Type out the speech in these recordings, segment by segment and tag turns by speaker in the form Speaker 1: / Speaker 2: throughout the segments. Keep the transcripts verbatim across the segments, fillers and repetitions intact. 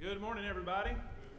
Speaker 1: Good morning, everybody.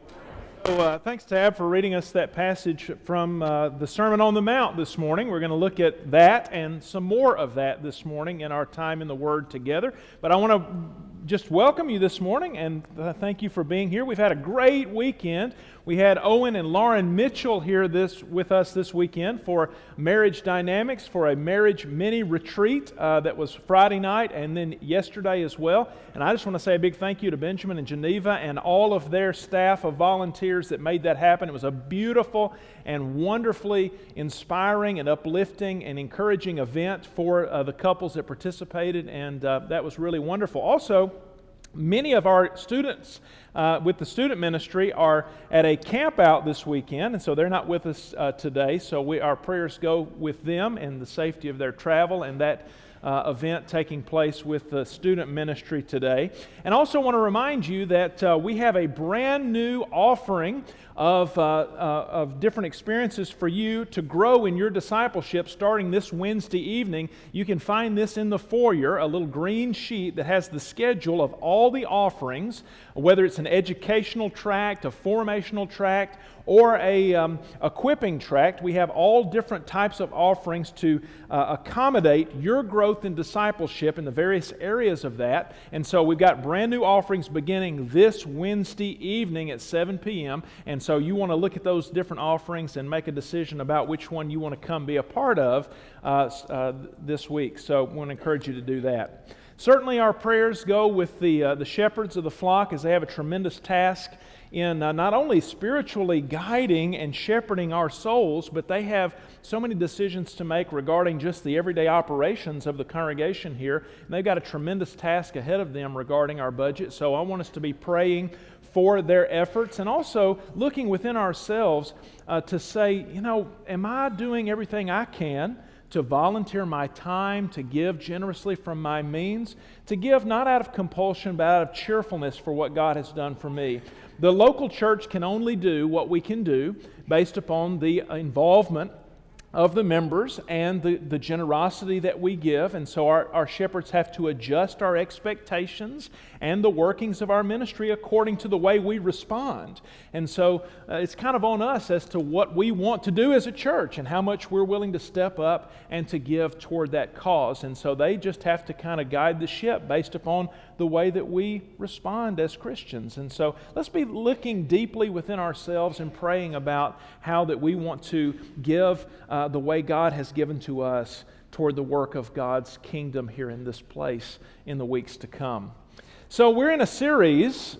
Speaker 1: So, uh, thanks, Tab, for reading us that passage from uh, the Sermon on the Mount this morning. We're going to look at that and some more of that this morning in our time in the Word together. But I want to just welcome you this morning and uh, thank you for being here. We've had a great weekend. We had Owen and Lauren Mitchell here this with us this weekend for Marriage Dynamics, for a marriage mini retreat uh, that was Friday night and then yesterday as well. And I just want to say a big thank you to Benjamin and Geneva and all of their staff of volunteers that made that happen. It was a beautiful and wonderfully inspiring and uplifting and encouraging event for uh, the couples that participated, and uh, that was really wonderful. Also, many of our students uh, with the student ministry are at a camp out this weekend, and so they're not with us uh, today. So we, our prayers go with them and the safety of their travel and that uh, event taking place with the student ministry today. And I also want to remind you that uh, we have a brand new offering of, uh, uh, of different experiences for you to grow in your discipleship starting this Wednesday evening. You can find this in the foyer, a little green sheet that has the schedule of all the offerings, whether it's an educational tract, a formational tract, or a um, equipping tract. We have all different types of offerings to uh, accommodate your growth in discipleship in the various areas of that. And so we've got brand new offerings beginning this Wednesday evening at seven p.m. And so you want to look at those different offerings and make a decision about which one you want to come be a part of uh, uh, this week. So I want to encourage you to do that. Certainly our prayers go with the, uh, the shepherds of the flock as they have a tremendous task in uh, not only spiritually guiding and shepherding our souls, but they have so many decisions to make regarding just the everyday operations of the congregation here. And they've got a tremendous task ahead of them regarding our budget. So I want us to be praying for their efforts and also looking within ourselves uh, to say, you know, am I doing everything I can to volunteer my time, to give generously from my means, to give not out of compulsion, but out of cheerfulness for what God has done for me. The local church can only do what we can do based upon the involvement of the members and the, the generosity that we give. And so our, our shepherds have to adjust our expectations and the workings of our ministry according to the way we respond. And so uh, it's kind of on us as to what we want to do as a church and how much we're willing to step up and to give toward that cause. And so they just have to kind of guide the ship based upon the way that we respond as Christians. And so let's be looking deeply within ourselves and praying about how that we want to give uh, the way God has given to us toward the work of God's kingdom here in this place in the weeks to come. So we're in a series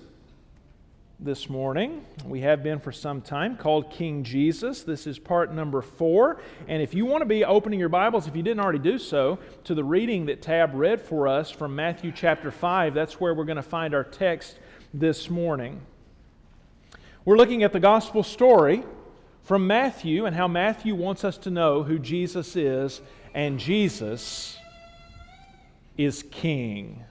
Speaker 1: this morning, we have been for some time, called King Jesus. This is part number four. And if you want to be opening your Bibles, if you didn't already do so, to the reading that Tab read for us from Matthew chapter five, that's where we're going to find our text this morning. We're looking at the gospel story from Matthew and how Matthew wants us to know who Jesus is, and Jesus is King.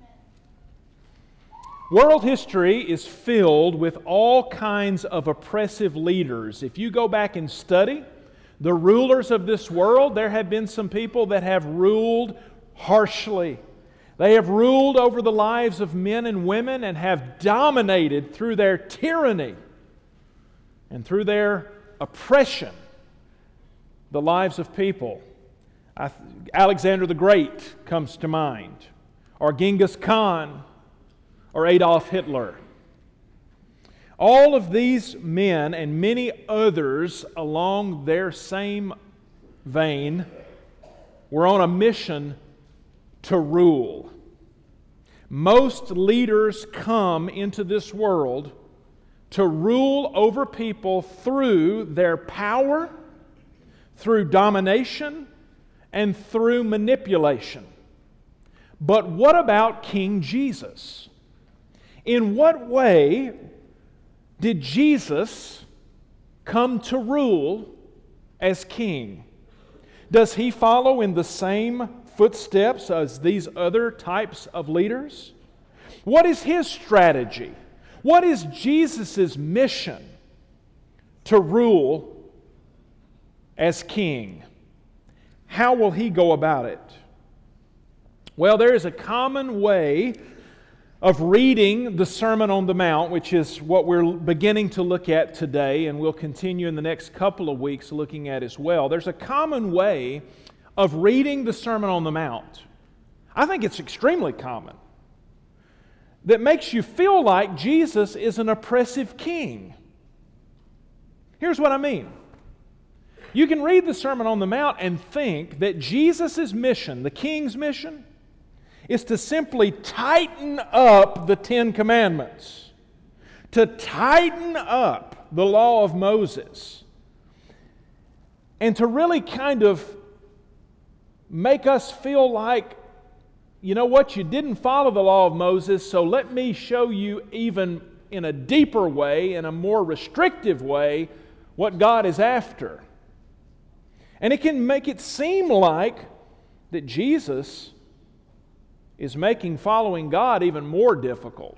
Speaker 1: World history is filled with all kinds of oppressive leaders. If you go back and study the rulers of this world, there have been some people that have ruled harshly. They have ruled over the lives of men and women and have dominated through their tyranny and through their oppression the lives of people. Alexander the Great comes to mind, or Genghis Khan, or Adolf Hitler. All of these men and many others along their same vein were on a mission to rule. Most leaders come into this world to rule over people through their power, through domination, and through manipulation. But what about King Jesus? In what way did Jesus come to rule as king? Does he follow in the same footsteps as these other types of leaders? What is his strategy? What is Jesus' mission to rule as king? How will he go about it? Well, there is a common way of reading the Sermon on the Mount, which is what we're beginning to look at today, and we'll continue in the next couple of weeks looking at as well, there's a common way of reading the Sermon on the Mount. I think it's extremely common, that makes you feel like Jesus is an oppressive king. Here's what I mean. You can read the Sermon on the Mount and think that Jesus' mission, the king's mission, is to simply tighten up the Ten Commandments, to tighten up the law of Moses, and to really kind of make us feel like, you know what, you didn't follow the law of Moses, so let me show you even in a deeper way, in a more restrictive way, what God is after. And it can make it seem like that Jesus is making following God even more difficult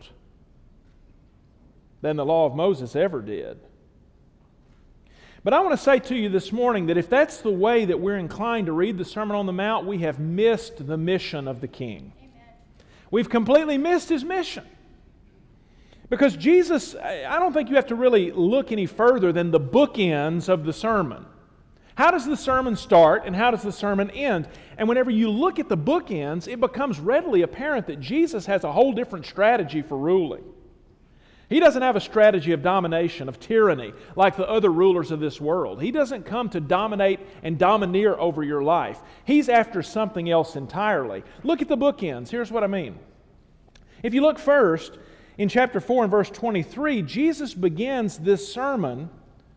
Speaker 1: than the law of Moses ever did. But I want to say to you this morning that if that's the way that we're inclined to read the Sermon on the Mount, we have missed the mission of the King. Amen. We've completely missed His mission. Because Jesus, I don't think you have to really look any further than the bookends of the sermon. How does the sermon start and how does the sermon end? And whenever you look at the bookends, it becomes readily apparent that Jesus has a whole different strategy for ruling. He doesn't have a strategy of domination, of tyranny, like the other rulers of this world. He doesn't come to dominate and domineer over your life. He's after something else entirely. Look at the bookends. Here's what I mean. If you look first, in chapter four and verse twenty-three, Jesus begins this sermon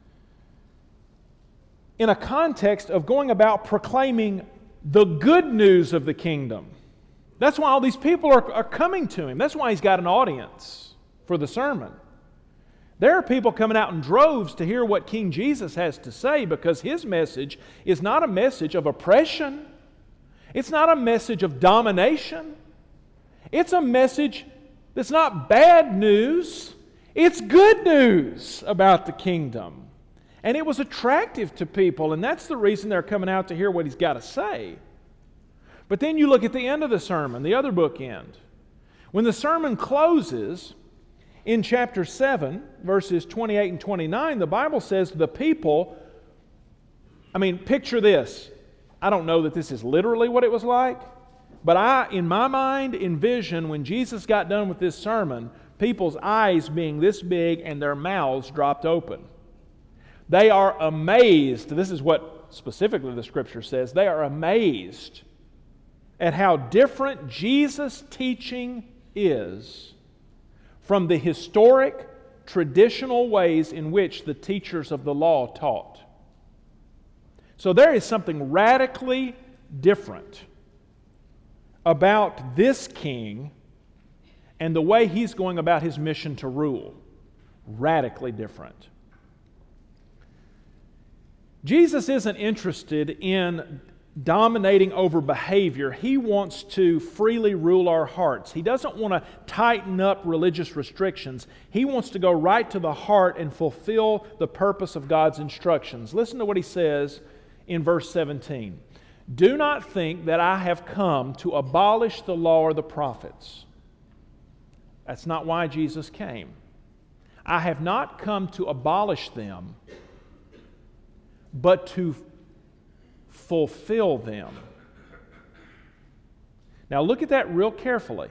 Speaker 1: in a context of going about proclaiming the good news of the kingdom. That's why all these people are, are coming to Him. That's why He's got an audience for the sermon. There are people coming out in droves to hear what King Jesus has to say, because His message is not a message of oppression. It's not a message of domination. It's a message that's not bad news. It's good news about the kingdom. And it was attractive to people, and that's the reason they're coming out to hear what He's got to say. But then you look at the end of the sermon, the other bookend. When the sermon closes, in chapter seven, verses twenty-eight and twenty-nine, the Bible says the people, I mean, picture this. I don't know that this is literally what it was like, but I, in my mind, envision when Jesus got done with this sermon, people's eyes being this big and their mouths dropped open. They are amazed. This is what specifically the Scripture says. They are amazed at how different Jesus' teaching is from the historic, traditional ways in which the teachers of the law taught. So there is something radically different about this king and the way he's going about his mission to rule. Radically different. Jesus isn't interested in dominating over behavior. He wants to freely rule our hearts. He doesn't want to tighten up religious restrictions. He wants to go right to the heart and fulfill the purpose of God's instructions. Listen to what He says in verse seventeen. Do not think that I have come to abolish the law or the prophets. That's not why Jesus came. I have not come to abolish them, but to fulfill them. Now look at that real carefully.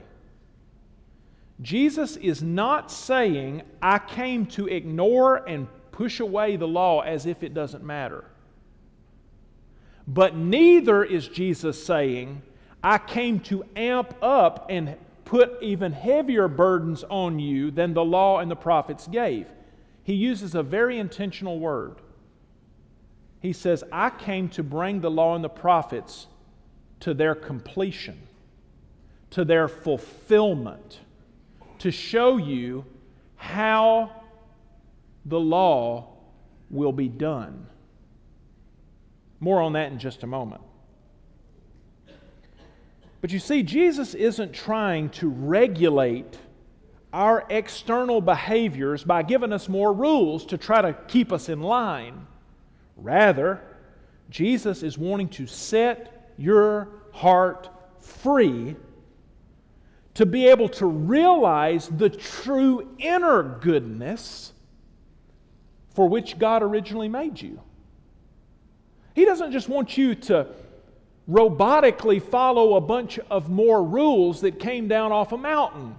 Speaker 1: Jesus is not saying, I came to ignore and push away the law as if it doesn't matter. But neither is Jesus saying, I came to amp up and put even heavier burdens on you than the law and the prophets gave. He uses a very intentional word. He says, I came to bring the law and the prophets to their completion, to their fulfillment, to show you how the law will be done. More on that in just a moment. But you see, Jesus isn't trying to regulate our external behaviors by giving us more rules to try to keep us in line. Rather, Jesus is wanting to set your heart free to be able to realize the true inner goodness for which God originally made you. He doesn't just want you to robotically follow a bunch of more rules that came down off a mountain.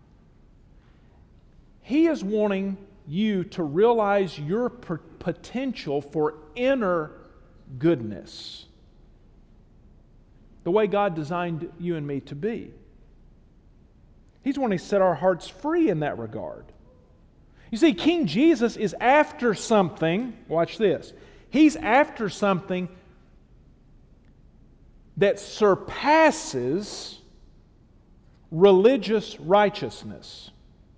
Speaker 1: He is wanting you to realize your potential for inner goodness, the way God designed you and me to be. He's wanting to set our hearts free in that regard. You see, King Jesus is after something, watch this, He's after something that surpasses religious righteousness.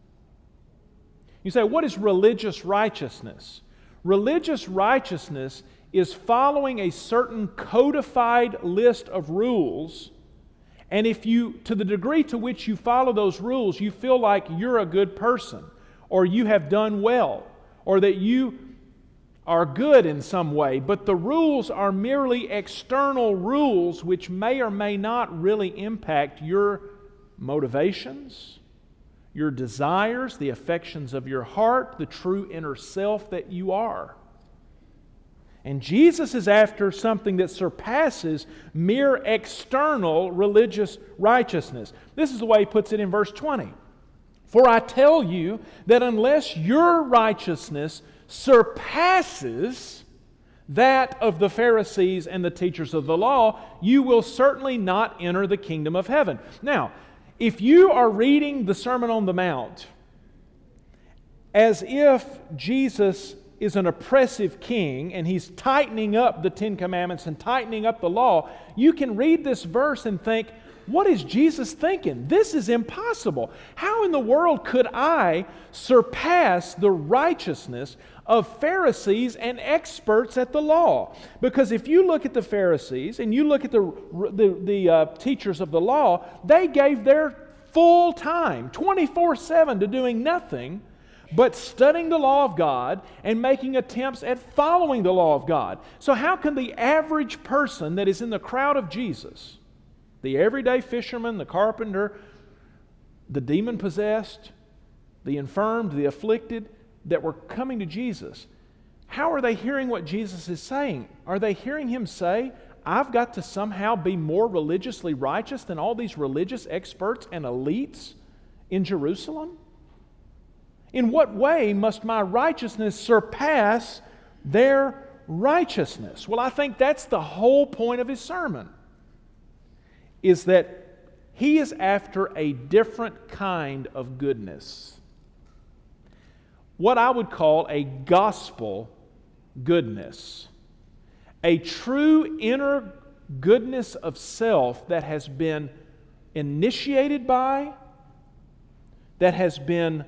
Speaker 1: You say, what is religious righteousness? Religious righteousness is following a certain codified list of rules, and if you, to the degree to which you follow those rules, you feel like you're a good person, or you have done well, or that you are good in some way, but the rules are merely external rules which may or may not really impact your motivations, your desires, the affections of your heart, the true inner self that you are. And Jesus is after something that surpasses mere external religious righteousness. This is the way He puts it in verse twenty. For I tell you that unless your righteousness surpasses that of the Pharisees and the teachers of the law, you will certainly not enter the kingdom of heaven. Now, if you are reading the Sermon on the Mount as if Jesus is an oppressive king and He's tightening up the Ten Commandments and tightening up the law, you can read this verse and think, what is Jesus thinking? This is impossible. How in the world could I surpass the righteousness of Pharisees and experts at the law? Because if you look at the Pharisees and you look at the, the, the uh, teachers of the law, they gave their full time, twenty-four seven, to doing nothing but studying the law of God and making attempts at following the law of God. So how can the average person that is in the crowd of Jesus, the everyday fisherman, the carpenter, the demon-possessed, the infirmed, the afflicted, that were coming to Jesus, how are they hearing what Jesus is saying? Are they hearing Him say, I've got to somehow be more religiously righteous than all these religious experts and elites in Jerusalem? In what way must my righteousness surpass their righteousness? Well, I think that's the whole point of His sermon, is that He is after a different kind of goodness. What I would call a gospel goodness. A true inner goodness of self that has been initiated by, that has been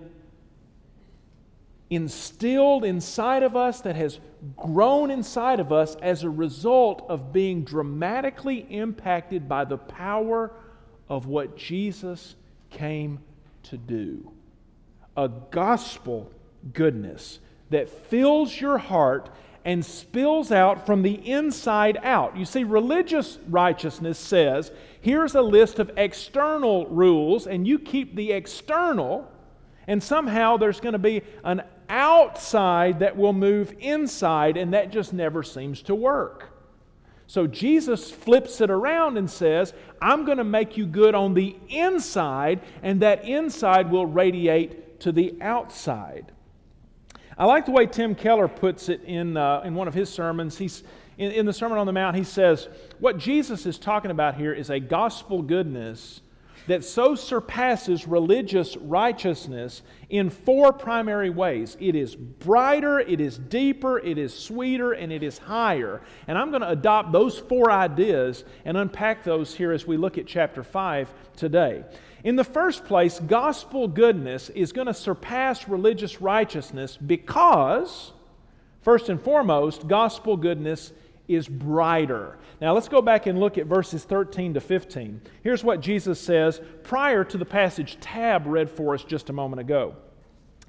Speaker 1: instilled inside of us, that has grown inside of us as a result of being dramatically impacted by the power of what Jesus came to do. A gospel goodness that fills your heart and spills out from the inside out. You see, religious righteousness says, here's a list of external rules, and you keep the external, and somehow there's going to be an outside that will move inside, and that just never seems to work. So Jesus flips it around and says, I'm going to make you good on the inside, and that inside will radiate to the outside. I like the way Tim Keller puts it in, uh, in one of his sermons. He's, in, in the Sermon on the Mount, he says, what Jesus is talking about here is a gospel goodness that so surpasses religious righteousness in four primary ways. It is brighter, it is deeper, it is sweeter, and it is higher. And I'm going to adopt those four ideas and unpack those here as we look at chapter five today. In the first place, gospel goodness is going to surpass religious righteousness because, first and foremost, gospel goodness is brighter. Now let's go back and look at verses thirteen to fifteen. Here's what Jesus says prior to the passage Tab read for us just a moment ago.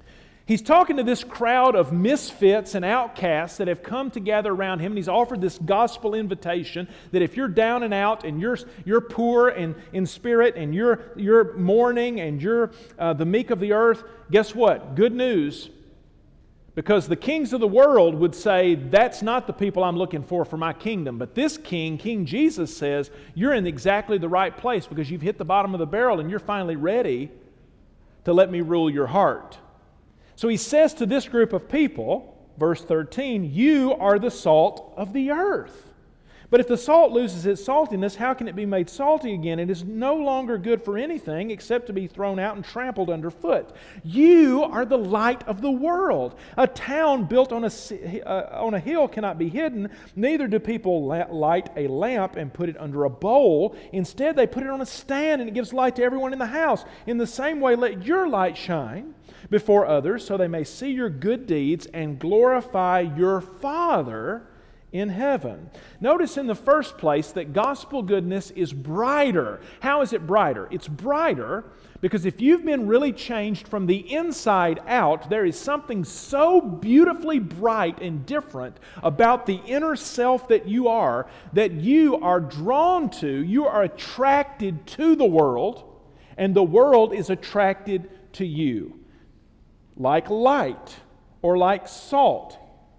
Speaker 1: He's talking to this crowd of misfits and outcasts that have come to gather around him, and he's offered this gospel invitation that if you're down and out and you're, you're poor and in spirit and you're, you're mourning and you're uh, the meek of the earth, guess what? Good news. Because the kings of the world would say, that's not the people I'm looking for for my kingdom. But this king, King Jesus, says, you're in exactly the right place because you've hit the bottom of the barrel and you're finally ready to let me rule your heart. So he says to this group of people, verse thirteen, you are the salt of the earth. But if the salt loses its saltiness, how can it be made salty again? It is no longer good for anything except to be thrown out and trampled underfoot. You are the light of the world. A town built on a, uh, on a hill cannot be hidden. Neither do people light a lamp and put it under a bowl. Instead, they put it on a stand and it gives light to everyone in the house. In the same way, let your light shine before others so they may see your good deeds and glorify your Father in heaven. Notice in the first place that gospel goodness is brighter. How is it brighter? It's brighter because if you've been really changed from the inside out, there is something so beautifully bright and different about the inner self that you are that you are drawn to, you are attracted to the world, and the world is attracted to you. Like light or like salt.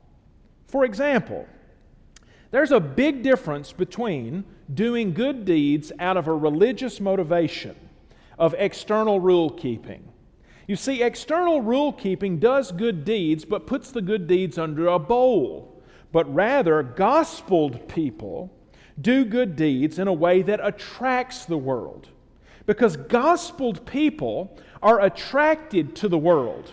Speaker 1: For example, there's a big difference between doing good deeds out of a religious motivation of external rule keeping. You see, external rule keeping does good deeds but puts the good deeds under a bowl. But rather, gospeled people do good deeds in a way that attracts the world. Because gospeled people are attracted to the world,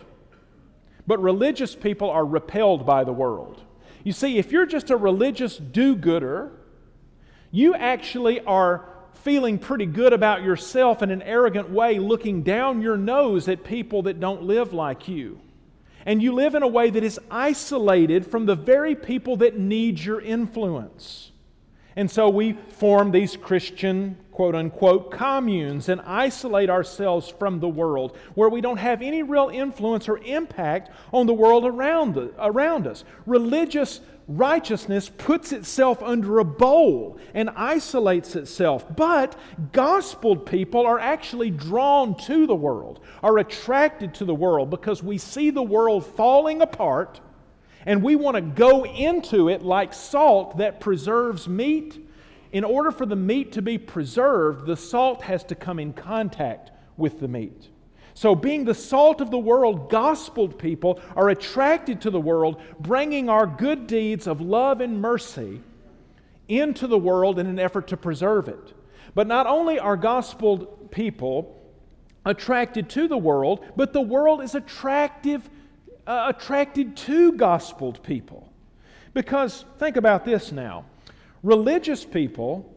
Speaker 1: but religious people are repelled by the world. You see, if you're just a religious do-gooder, you actually are feeling pretty good about yourself in an arrogant way, looking down your nose at people that don't live like you. And you live in a way that is isolated from the very people that need your influence. And so we form these Christian, quote-unquote, communes and isolate ourselves from the world where we don't have any real influence or impact on the world around, the, around us. Religious righteousness puts itself under a bowl and isolates itself. But gospeled people are actually drawn to the world, are attracted to the world because we see the world falling apart and we want to go into it like salt that preserves meat. In order for the meat to be preserved, the salt has to come in contact with the meat. So being the salt of the world, gospeled people are attracted to the world, bringing our good deeds of love and mercy into the world in an effort to preserve it. But not only are gospeled people attracted to the world, but the world is attractive, uh, attracted to gospeled people. Because think about this now. Religious people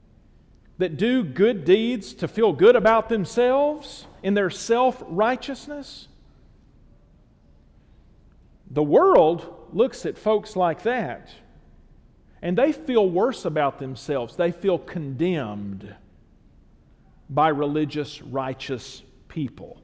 Speaker 1: that do good deeds to feel good about themselves in their self-righteousness, the world looks at folks like that and they feel worse about themselves. They feel condemned by religious, righteous people.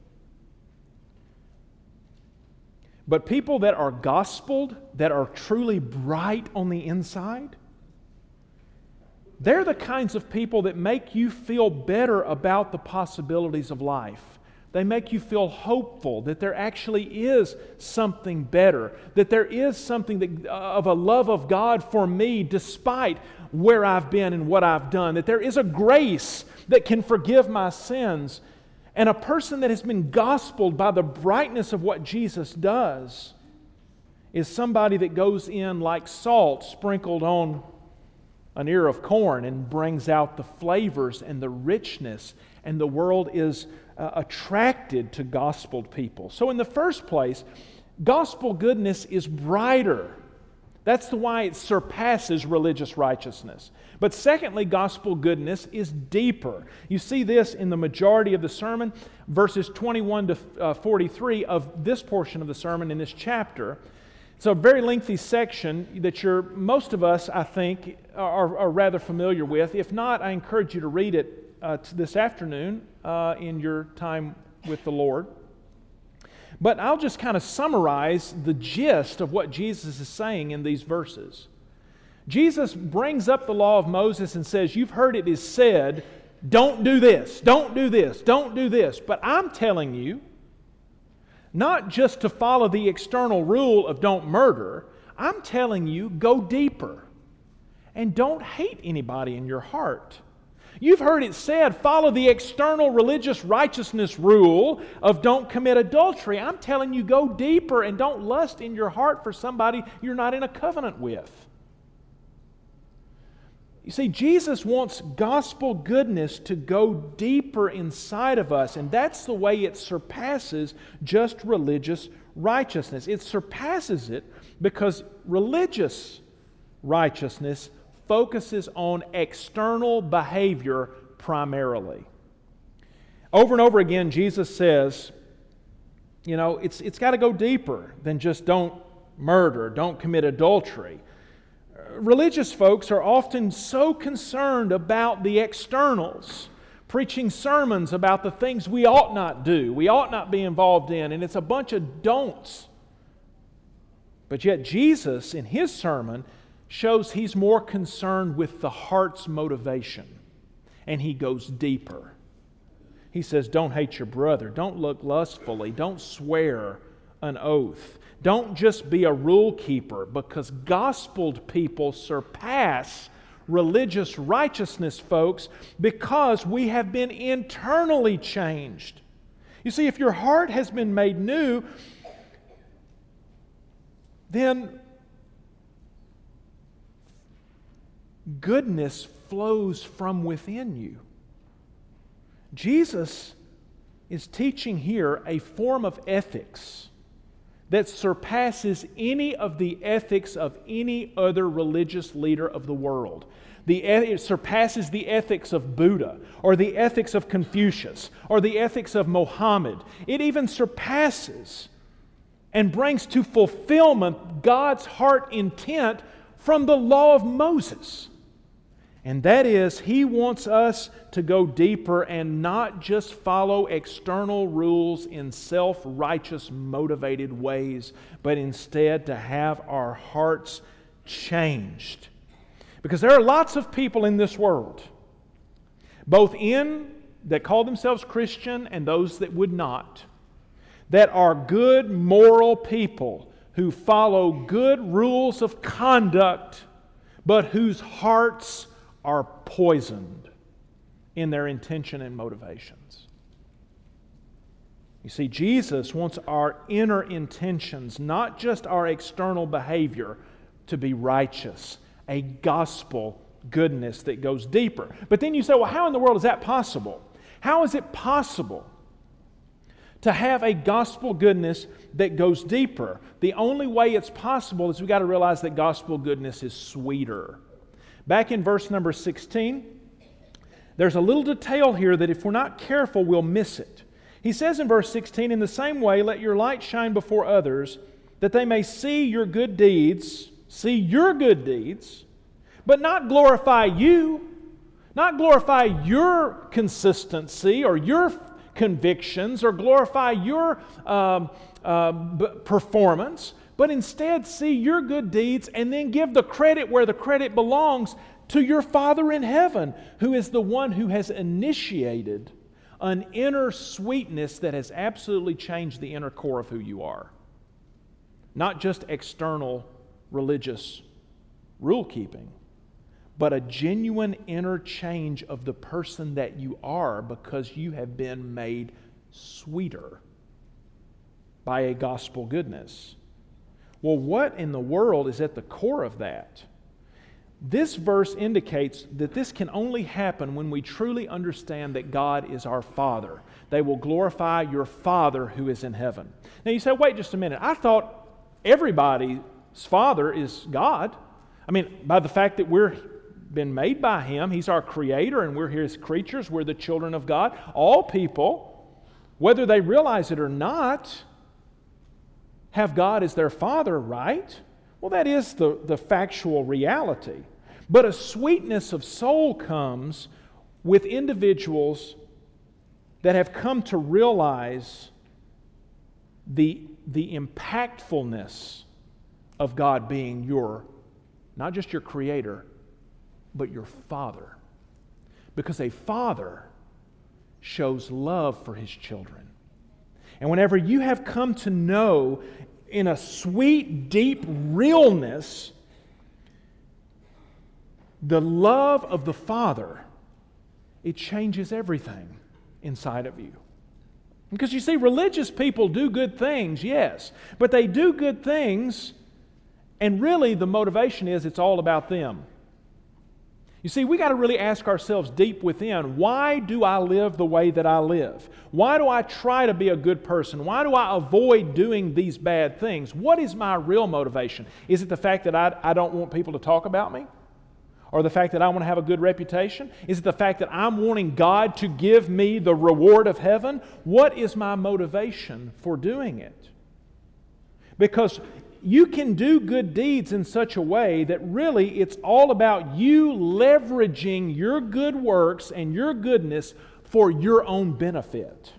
Speaker 1: But people that are gospeled, that are truly bright on the inside, they're the kinds of people that make you feel better about the possibilities of life. They make you feel hopeful that there actually is something better, that there is something that, of a love of God for me despite where I've been and what I've done, that there is a grace that can forgive my sins. And a person that has been gospeled by the brightness of what Jesus does is somebody that goes in like salt sprinkled on an ear of corn and brings out the flavors and the richness, and the world is uh, attracted to gospeled people. So in the first place, gospel goodness is brighter. That's the why it surpasses religious righteousness. But secondly, gospel goodness is deeper. You see this in the majority of the sermon, verses twenty-one to forty-three of this portion of the sermon in this chapter. It's a very lengthy section that you're, most of us, I think, are, are rather familiar with. If not, I encourage you to read it uh, this afternoon uh, in your time with the Lord. But I'll just kind of summarize the gist of what Jesus is saying in these verses. Jesus brings up the law of Moses and says, you've heard it is said, don't do this, don't do this, don't do this. But I'm telling you, not just to follow the external rule of don't murder, I'm telling you, go deeper. And don't hate anybody in your heart. You've heard it said, follow the external religious righteousness rule of don't commit adultery. I'm telling you, go deeper and don't lust in your heart for somebody you're not in a covenant with. You see, Jesus wants gospel goodness to go deeper inside of us, and that's the way it surpasses just religious righteousness. It surpasses it because religious righteousness focuses on external behavior primarily. Over and over again, Jesus says, you know, it's, it's got to go deeper than just don't murder, don't commit adultery. Religious folks are often so concerned about the externals, preaching sermons about the things we ought not do, we ought not be involved in, and it's a bunch of don'ts. But yet Jesus, in His sermon, shows He's more concerned with the heart's motivation, and He goes deeper. He says, don't hate your brother, don't look lustfully, don't swear an oath. Don't just be a rule keeper, because gospeled people surpass religious righteousness folks because we have been internally changed. You see, if your heart has been made new, then goodness flows from within you. Jesus is teaching here a form of ethics that surpasses any of the ethics of any other religious leader of the world. The, it surpasses the ethics of Buddha, or the ethics of Confucius, or the ethics of Mohammed. It even surpasses and brings to fulfillment God's heart intent from the law of Moses. And that is, He wants us to go deeper and not just follow external rules in self-righteous motivated ways, but instead to have our hearts changed. Because there are lots of people in this world, both in that call themselves Christian and those that would not, that are good moral people who follow good rules of conduct, but whose hearts are poisoned in their intention and motivations. You see, Jesus wants our inner intentions, not just our external behavior, to be righteous, a gospel goodness that goes deeper. But then you say, well, how in the world is that possible? How is it possible to have a gospel goodness that goes deeper? The only way it's possible is we've got to realize that gospel goodness is sweeter. Back in verse number sixteen, there's a little detail here that if we're not careful, we'll miss it. He says in verse sixteen, in the same way, let your light shine before others, that they may see your good deeds, see your good deeds, but not glorify you, not glorify your consistency or your convictions or glorify your um, uh, performance, but instead see your good deeds and then give the credit where the credit belongs to your Father in heaven, who is the one who has initiated an inner sweetness that has absolutely changed the inner core of who you are. Not just external religious rule keeping, but a genuine inner change of the person that you are because you have been made sweeter by a gospel goodness. Well, what in the world is at the core of that? This verse indicates that this can only happen when we truly understand that God is our Father. They will glorify your Father who is in heaven. Now you say, wait just a minute. I thought everybody's Father is God. I mean, by the fact that we're been made by Him, He's our Creator and we're His creatures, we're the children of God. All people, whether they realize it or not, have God as their Father, right? Well, that is the, the factual reality. But a sweetness of soul comes with individuals that have come to realize the, the impactfulness of God being your, not just your creator, but your Father. Because a father shows love for his children. And whenever you have come to know in a sweet, deep realness the love of the Father, it changes everything inside of you. Because you see, religious people do good things, yes, but they do good things, and really the motivation is it's all about them. You see, we got to really ask ourselves deep within, why do I live the way that I live? Why do I try to be a good person? Why do I avoid doing these bad things? What is my real motivation? Is it the fact that I, I don't want people to talk about me? Or the fact that I want to have a good reputation? Is it the fact that I'm wanting God to give me the reward of heaven? What is my motivation for doing it? Because you can do good deeds in such a way that really it's all about you leveraging your good works and your goodness for your own benefit.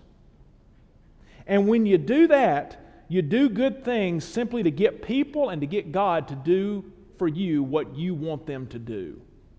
Speaker 1: And when you do that, you do good things simply to get people and to get God to do for you what you want them to do.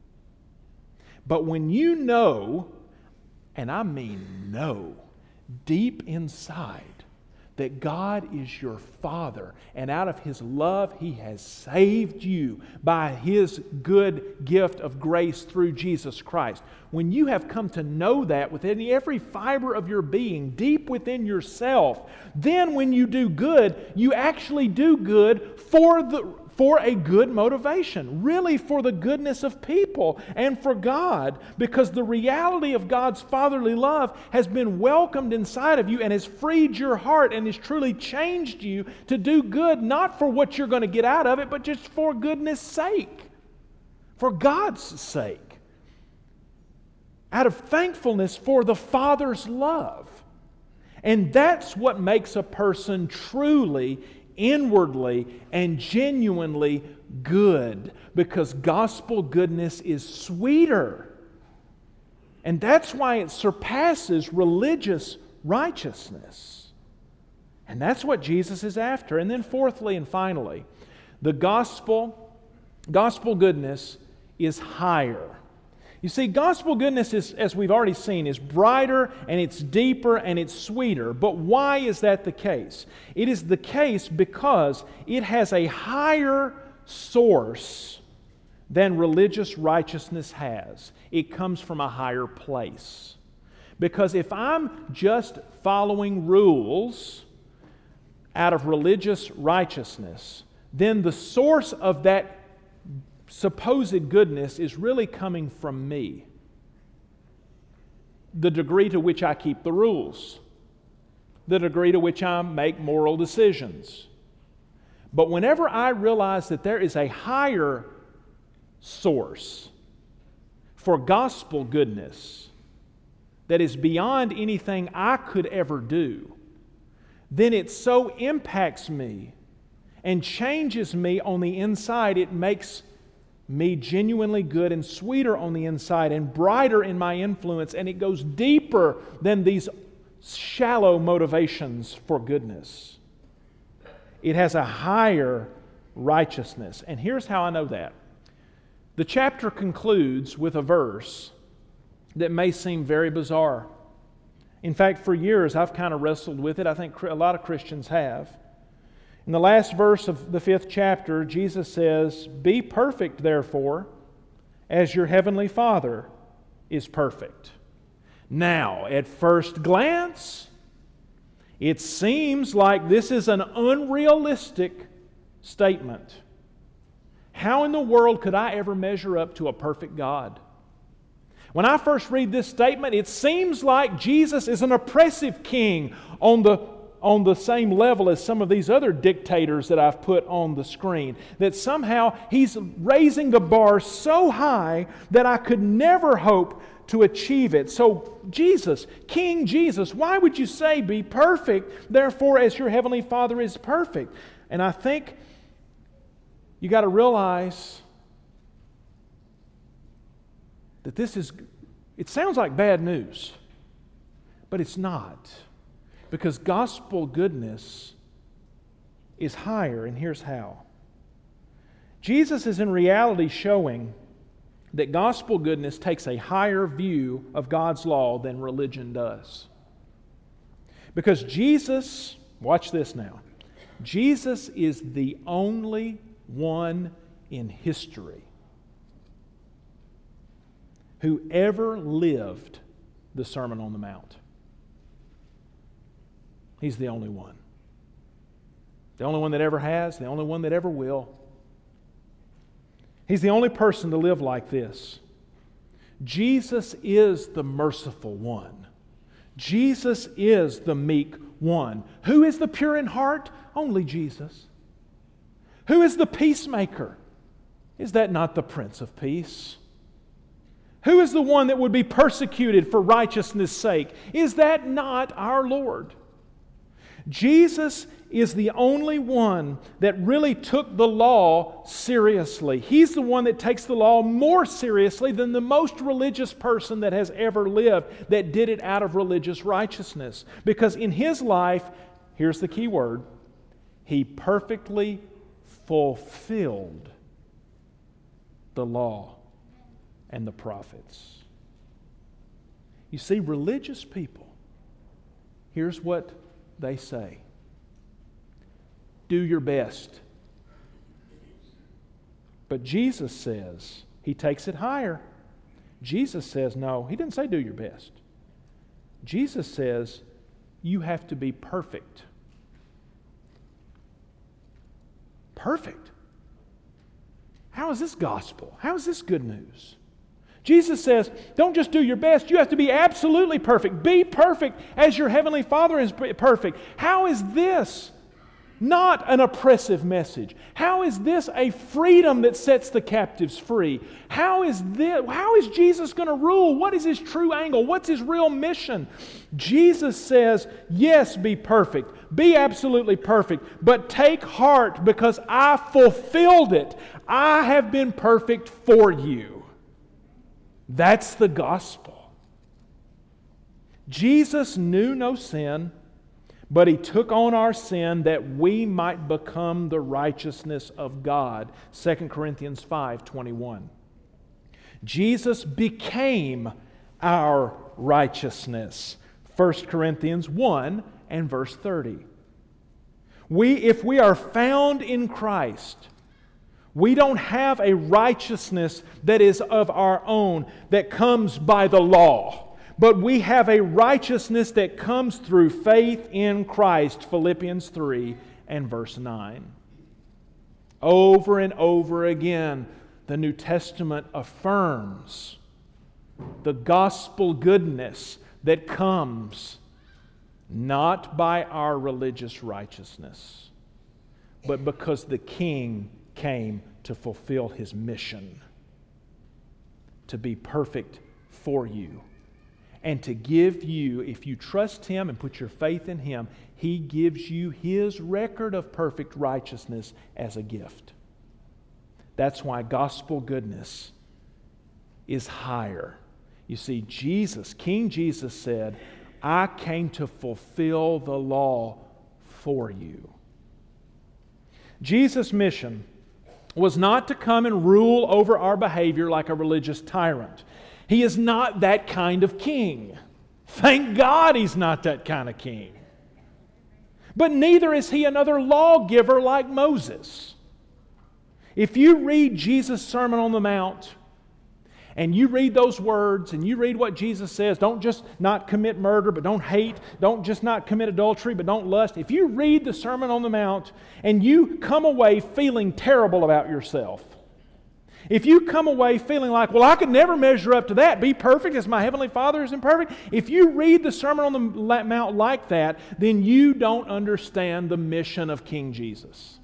Speaker 1: But when you know, and I mean know, deep inside, that God is your Father, and out of His love He has saved you by His good gift of grace through Jesus Christ. When you have come to know that within every fiber of your being, deep within yourself, then when you do good, you actually do good for the for a good motivation, really for the goodness of people and for God, because the reality of God's fatherly love has been welcomed inside of you and has freed your heart and has truly changed you to do good, not for what you're going to get out of it, but just for goodness' sake, for God's sake, out of thankfulness for the Father's love. And that's what makes a person truly inwardly and genuinely good, because gospel goodness is sweeter. And that's why it surpasses religious righteousness. And that's what Jesus is after. And then fourthly and finally, the gospel, gospel goodness is higher. You see, gospel goodness is, as we've already seen, is brighter and it's deeper and it's sweeter. But why is that the case? It is the case because it has a higher source than religious righteousness has. It comes from a higher place. Because if I'm just following rules out of religious righteousness, then the source of that supposed goodness is really coming from me. The degree to which I keep the rules, the degree to which I make moral decisions. But whenever I realize that there is a higher source for gospel goodness that is beyond anything I could ever do, then it so impacts me and changes me on the inside, it makes me genuinely good and sweeter on the inside and brighter in my influence, and it goes deeper than these shallow motivations for goodness. It has a higher righteousness. And here's how I know that. The chapter concludes with a verse that may seem very bizarre. In fact, for years I've kind of wrestled with it. I think a lot of Christians have. In the last verse of the fifth chapter, Jesus says, "Be perfect, therefore, as your heavenly Father is perfect." Now, at first glance, it seems like this is an unrealistic statement. How in the world could I ever measure up to a perfect God? When I first read this statement, it seems like Jesus is an oppressive king on the on the same level as some of these other dictators that I've put on the screen. That somehow He's raising the bar so high that I could never hope to achieve it. So Jesus, King Jesus, why would you say, "Be perfect, therefore as your heavenly Father is perfect"? And I think you got to realize that this is, it sounds like bad news, but it's not. Because gospel goodness is higher, and here's how. Jesus is in reality showing that gospel goodness takes a higher view of God's law than religion does. Because Jesus, watch this now, Jesus is the only one in history who ever lived the Sermon on the Mount. He's the only one. The only one that ever has, the only one that ever will. He's the only person to live like this. Jesus is the merciful one. Jesus is the meek one. Who is the pure in heart? Only Jesus. Who is the peacemaker? Is that not the Prince of Peace? Who is the one that would be persecuted for righteousness' sake? Is that not our Lord? Jesus is the only one that really took the law seriously. He's the one that takes the law more seriously than the most religious person that has ever lived that did it out of religious righteousness. Because in His life, here's the key word, He perfectly fulfilled the law and the prophets. You see, religious people, here's what they say. Do your best. But Jesus says, He takes it higher. Jesus says, no, He didn't say do your best. Jesus says, you have to be perfect. Perfect? How is this gospel? How is this good news? Jesus says, don't just do your best. You have to be absolutely perfect. Be perfect as your Heavenly Father is perfect. How is this not an oppressive message? How is this a freedom that sets the captives free? How is this, how is Jesus going to rule? What is His true angle? What's His real mission? Jesus says, yes, be perfect. Be absolutely perfect. But take heart because I fulfilled it. I have been perfect for you. That's the gospel. Jesus knew no sin, but He took on our sin that we might become the righteousness of God. Second Corinthians five twenty-one. Jesus became our righteousness. First Corinthians one and verse thirty. We, if we are found in Christ, we don't have a righteousness that is of our own, that comes by the law. But we have a righteousness that comes through faith in Christ. Philippians three and verse nine. Over and over again, the New Testament affirms the gospel goodness that comes not by our religious righteousness, but because the King came to fulfill His mission, to be perfect for you, and to give you, if you trust Him and put your faith in Him, He gives you His record of perfect righteousness as a gift. That's why gospel goodness is higher. You see, Jesus, King Jesus said, I came to fulfill the law for you. Jesus' mission was not to come and rule over our behavior like a religious tyrant. He is not that kind of king. Thank God He's not that kind of king. But neither is He another lawgiver like Moses. If you read Jesus' Sermon on the Mount, and you read those words, and you read what Jesus says, don't just not commit murder, but don't hate, don't just not commit adultery, but don't lust. If you read the Sermon on the Mount, and you come away feeling terrible about yourself, if you come away feeling like, well, I could never measure up to that, be perfect as my Heavenly Father is imperfect, if you read the Sermon on the Mount like that, then you don't understand the mission of King Jesus.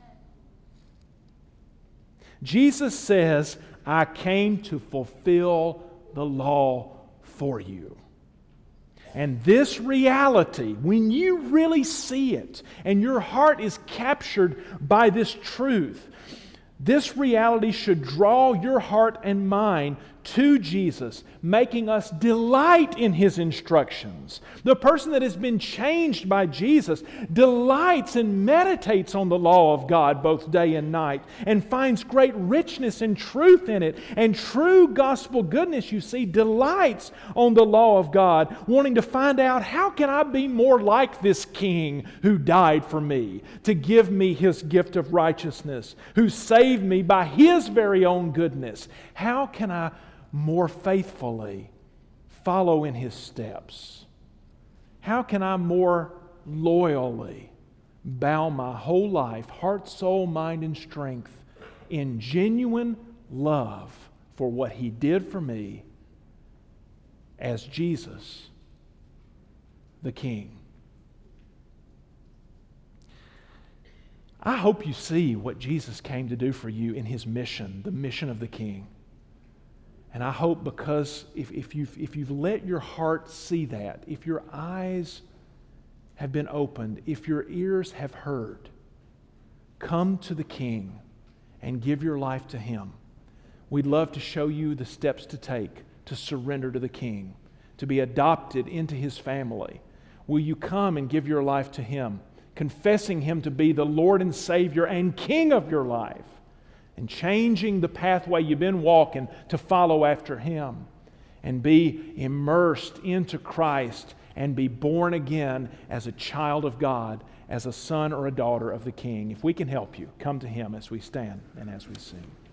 Speaker 1: Jesus says, I came to fulfill the law for you. And this reality, when you really see it and your heart is captured by this truth, this reality should draw your heart and mind to Jesus, making us delight in His instructions. The person that has been changed by Jesus delights and meditates on the law of God both day and night and finds great richness and truth in it. And true gospel goodness, you see, delights on the law of God, wanting to find out, how can I be more like this King who died for me to give me His gift of righteousness, who saved me by His very own goodness? How can I more faithfully follow in His steps? How can I more loyally bow my whole life, heart, soul, mind, and strength in genuine love for what He did for me as Jesus, the King? I hope you see what Jesus came to do for you in His mission, the mission of the King. And I hope, because if, if, you've, if you've let your heart see that, if your eyes have been opened, if your ears have heard, come to the King and give your life to Him. We'd love to show you the steps to take to surrender to the King, to be adopted into His family. Will you come and give your life to Him, confessing Him to be the Lord and Savior and King of your life, and changing the pathway you've been walking to follow after Him, and be immersed into Christ and be born again as a child of God, as a son or a daughter of the King? If we can help you, come to Him as we stand and as we sing.